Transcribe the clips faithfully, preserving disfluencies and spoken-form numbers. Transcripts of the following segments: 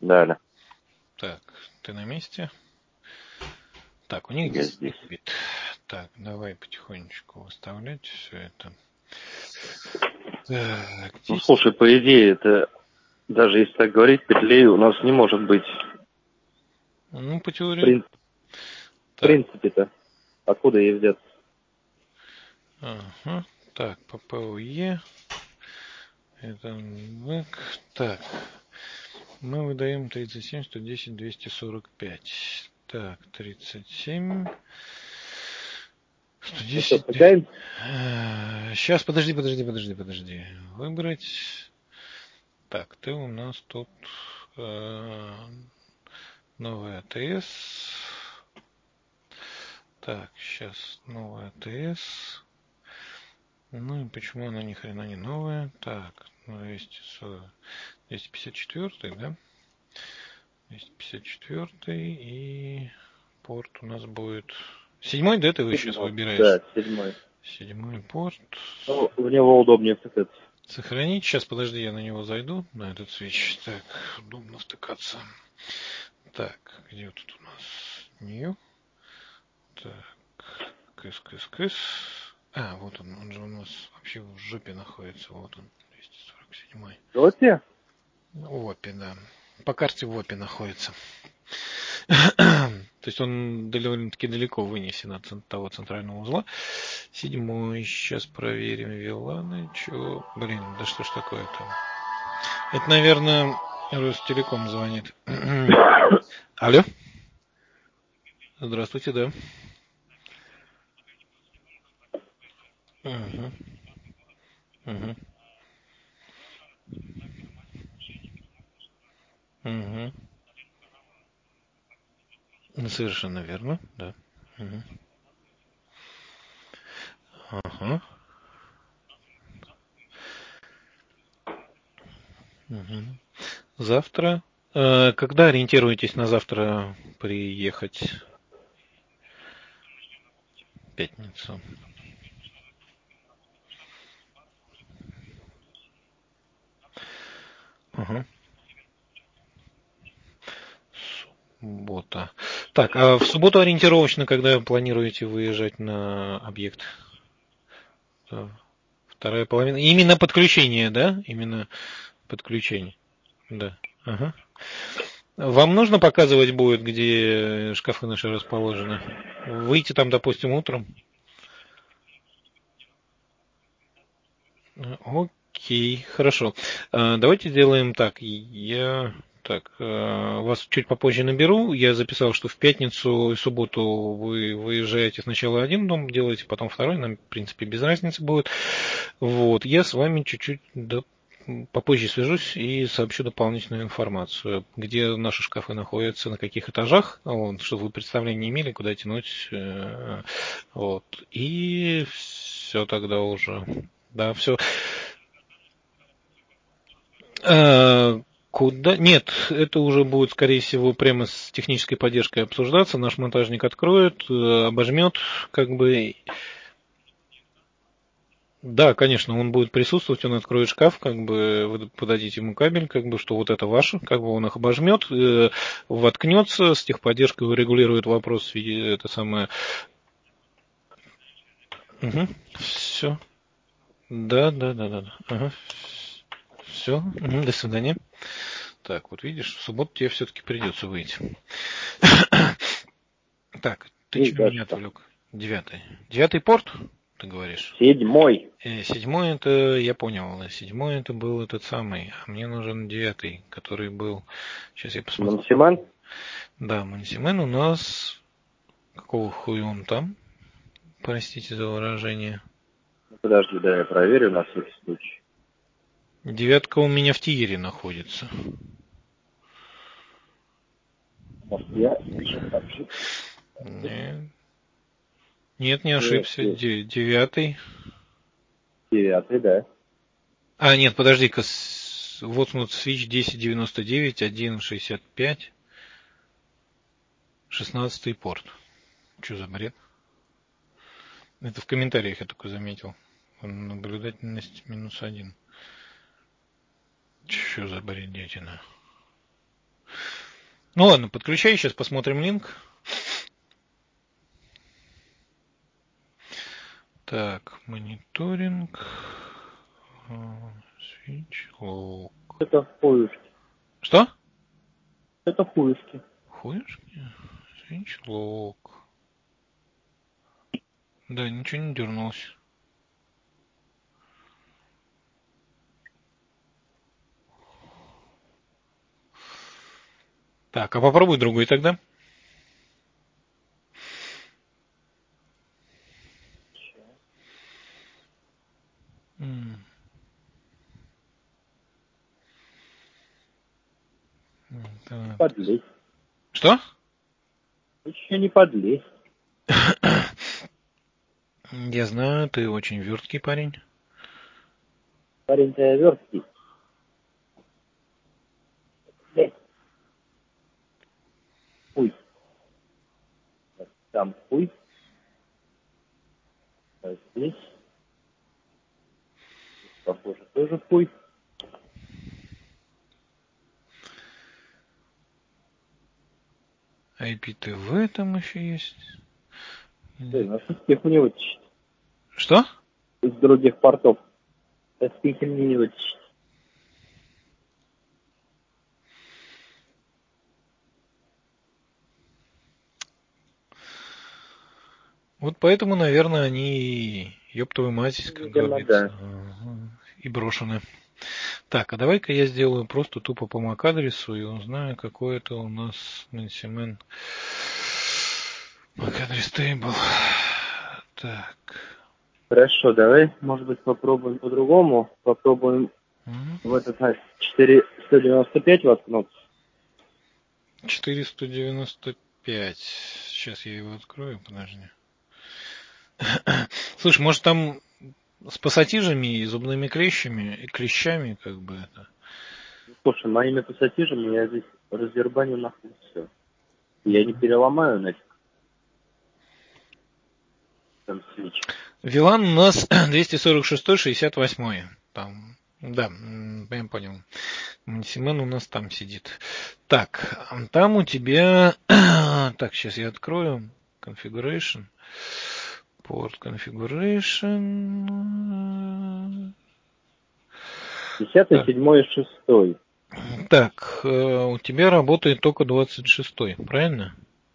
Да, да. Так, ты на месте? Так, у них Я здесь. бит. Так, давай потихонечку выставлять все это. Так, Ну, здесь... слушай, по идее, это, даже если так говорить, петлей у нас не может быть. Ну, по В, теории. прин... в Так. принципе-то. Откуда ей взяться? Ага. Так, по ПОЕ. Это... Так. Мы выдаем тридцать семь, сто десять, двести сорок пять. Так, тридцать семь... сто десять... Ну что, Сейчас, подожди, подожди, подожди, подожди. Выбрать... Так, ты у нас тут... Э, новая АТС. Так, сейчас новая АТС. Ну и почему она ни хрена не новая? Так, двести сорок, двести пятьдесят четыре, да? двести пятьдесят четыре и порт у нас будет... Седьмой, да, ты вы сейчас седьмой. выбираешь? Да, седьмой. Седьмой порт. Ну, в него удобнее втыкаться. Сохранить. Сейчас, подожди, я на него зайду, на этот свич. Так, удобно втыкаться. Так, где тут у нас New? Так, кыс, кыс, кыс. А, вот он, он же у нас вообще в жопе находится. Вот он, двести сорок семь. В опе? В опе, да. По карте в опе находится. То есть он довольно-таки далеко вынесен от того центрального узла. Седьмой. Сейчас проверим Виланы. Чё? Блин, да что ж такое-то? Это, наверное, Ростелеком звонит. Алло? Здравствуйте, да. Угу. Угу. Угу. Совершенно верно, да. Угу. Ага. Угу. Завтра. Э, когда ориентируетесь на завтра приехать? В пятницу. Ага. Суббота. Так, а в субботу ориентировочно, когда планируете выезжать на объект? Вторая половина. Именно подключение, да? Именно подключение. Да. Ага. Вам нужно показывать будет, где шкафы наши расположены? Выйти там, допустим, утром? Окей, хорошо. Давайте сделаем так. Я так, вас чуть попозже наберу. Я записал, что в пятницу и субботу вы выезжаете сначала один дом делаете, потом второй. Нам, в принципе, без разницы будет. Вот. Я с вами чуть-чуть до попозже свяжусь и сообщу дополнительную информацию, где наши шкафы находятся, на каких этажах, вот, чтобы вы представление имели, куда тянуть. Вот. И все тогда уже. Да, все. А, куда? Нет, это уже будет, скорее всего, прямо с технической поддержкой обсуждаться. Наш монтажник откроет, обожмет, как бы. Да, конечно, он будет присутствовать, он откроет шкаф, как бы вы подадите ему кабель, как бы, что вот это ваше, как бы он их обожмет, э, воткнется, с техподдержкой урегулирует вопрос, это самое. Угу. Все. Да, да, да, да. Ага. Все. Угу. До свидания. Так, вот видишь, в субботу тебе все-таки придется выйти. Так, ты Есть, что да, меня что? отвлек? Девятый. Девятый порт, ты говоришь? Седьмой. Э, седьмой это, я понял, седьмой это был этот самый, а мне нужен девятый, который был, сейчас я посмотрю. Мансиман? Да, Мансимен у нас, какого хуя он там? Простите за выражение. Подожди, да, я проверю на всякий случай. Девятка у меня в Тиере находится. Может, я сейчас ошибся? Нет, нет, не ошибся. Де- девятый. Девятый, да. А, нет, подожди-ка. Вот вот свич десять девяносто девять, один шестьдесят пять, шестнадцатый порт. Что за бред? Это в комментариях я только заметил. Наблюдательность минус один. Что за бредятина? Ну ладно, подключай, сейчас посмотрим линк. Так, мониторинг. Switch log. Это хуюшки. Что? Это хуюшки. Хуюшки? Switch log. Да, ничего не дернулось. Так, а попробуй другой тогда. М. Так. Подлезь. Что? Еще не подлезь. Я знаю, ты очень верткий парень. Парень-то я верткий. Блядь. Хуй. Там хуй. А здесь. Похоже, тоже хуй. ай пи ти ви там еще есть. Блин, а что их не вытащить? Что? Из других портов. Их мне не вытащить. Вот поэтому, наверное, они, ёб твою мать, как Наверное, говорится, да. и брошены. Так, а давай-ка я сделаю просто тупо по мак-адресу и узнаю, какой это у нас Nancy мак-адрес тейбл. Так. Хорошо, давай, может быть, попробуем по-другому. Попробуем М. в этот раз четыреста девяносто пять воткнуться. четыреста девяносто пять. Сейчас я его открою, подожди. Слушай, может там с пассатижами и зубными клещами, и клещами, как бы это. Слушай, моими пассатижами я здесь раздербаню нахуй все. Я не переломаю нафиг. Там свич. Вилан у нас двести сорок шесть шестьдесят восемь. Там, да, м, я понял. Семен у нас там сидит. Так, там у тебя... Так, сейчас я открою. Configuration. Port Configuration. Десятый, Так, седьмой и шестой. так, э, у тебя работает только двадцать шестой, правильно?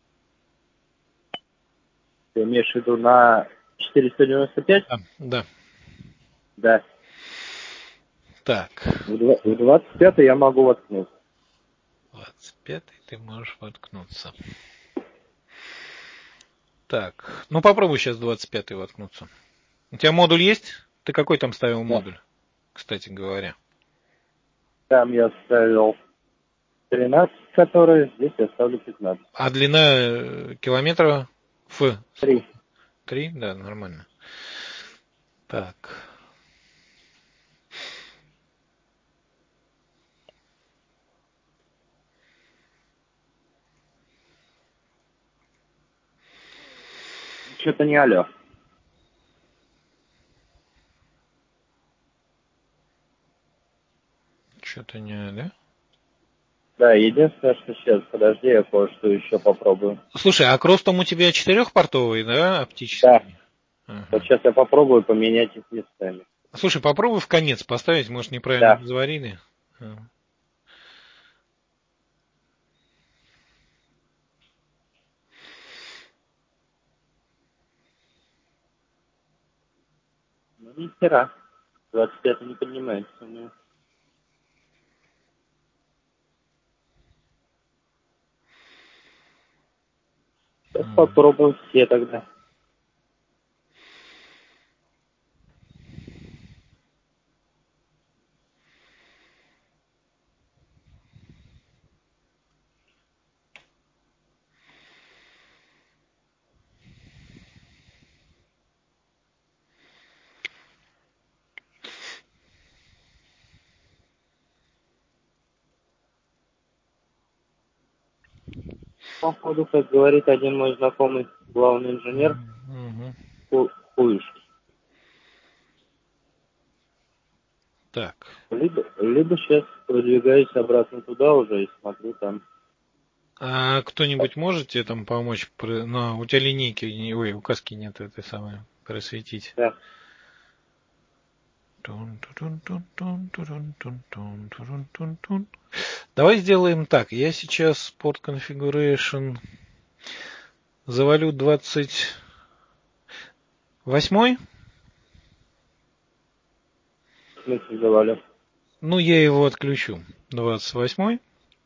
Ты имеешь в виду на четыреста девяносто пять? Да, да. Да. Так, В два- в двадцать пятый я могу воткнуть. двадцать пятый ты можешь воткнуться. Так, ну попробуй сейчас двадцать пятый воткнуться. У тебя модуль есть? Ты какой там ставил Да. модуль, кстати говоря? Там я ставил тринадцать, которые здесь я ставлю пятнадцать. А длина э, километра Ф Три. сколько? Три? Да, нормально. Так. Что-то не алё. Что-то не, да? Да, единственное, что сейчас, подожди, я кое-что еще попробую. Слушай, а кросс там у тебя четырехпортовый, да, Да. оптический? Ага. Вот сейчас я попробую поменять их местами. Слушай, попробуй в конец поставить, может, неправильно Да. заварили. А. Ну, ни хера. двадцать пятый не поднимается у меня. Сейчас М. попробуем все тогда. Походу, как говорит один мой знакомый главный инженер, Мгм. ху- хуишки. Так. Либо, либо сейчас продвигаюсь обратно туда уже и смотрю там. А кто-нибудь можете там помочь? Ну, у тебя линейки, ой, указки нет этой самой, просветить. Да. Давай сделаем так. Я сейчас Port Configuration завалю двадцать восьмой. В смысле завалю? Ну, я его отключу. двадцать восьмой.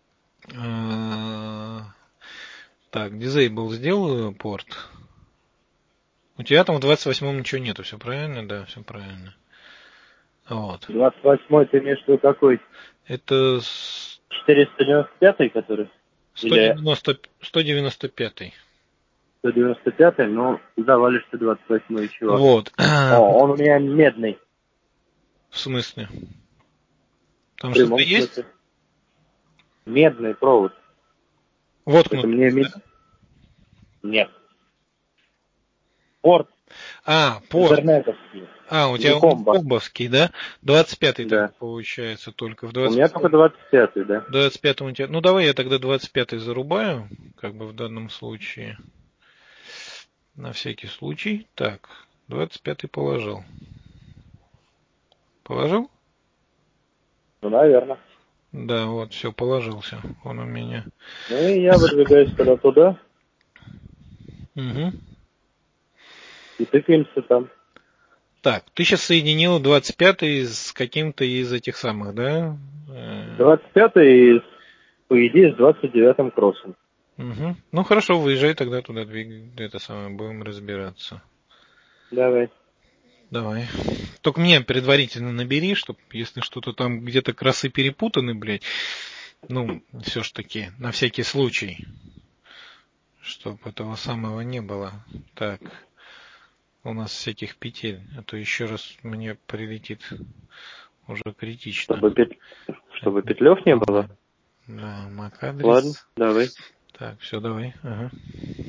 Так, disable сделаю порт. У тебя там в двадцать восьмом ничего нету, все правильно? Да, все правильно. Вот. двадцать восьмой ты имеешь в виду какой? Это четыреста девяносто пятый, который? сто девяносто, сто девяносто пятый. сто девяносто пятый, но завалишь ты двадцать восьмой, чего? Вот. О, он у меня медный. В смысле? Там В что-то прямом есть? смысле. Медный провод. Воткнут. Это мне мед... Нет. Порт. А, порт. Интернетовский. А, у Не тебя он комбо. комбовский, да? двадцать пятый Да. тогда получается только в У двадцать меня только двадцать пятый, да. двадцать пятом у тебя. Ну давай я тогда двадцать пятый зарубаю, как бы в данном случае. На всякий случай. Так, двадцать пятый положил. Положил? Ну, наверное. Да, вот, все, положился. Он у меня. Ну и я выдвигаюсь тогда туда. Угу. И тыкаемся там. Так, ты сейчас соединил двадцать пятый с каким-то из этих самых, да? двадцать пятый, по идее, с двадцать девятым кроссом. Угу. Ну хорошо, выезжай тогда туда, двигай, это самое, будем разбираться. Давай. Давай. Только мне предварительно набери, чтобы если что-то там где-то красы перепутаны, блядь, ну, все ж таки, на всякий случай, чтобы этого самого не было. Так, у нас всяких петель, а то еще раз мне прилетит уже критично. Чтобы, пет... Чтобы петлев не было? Да, MAC адрес. Ладно, давай. Так, все, давай. Ага.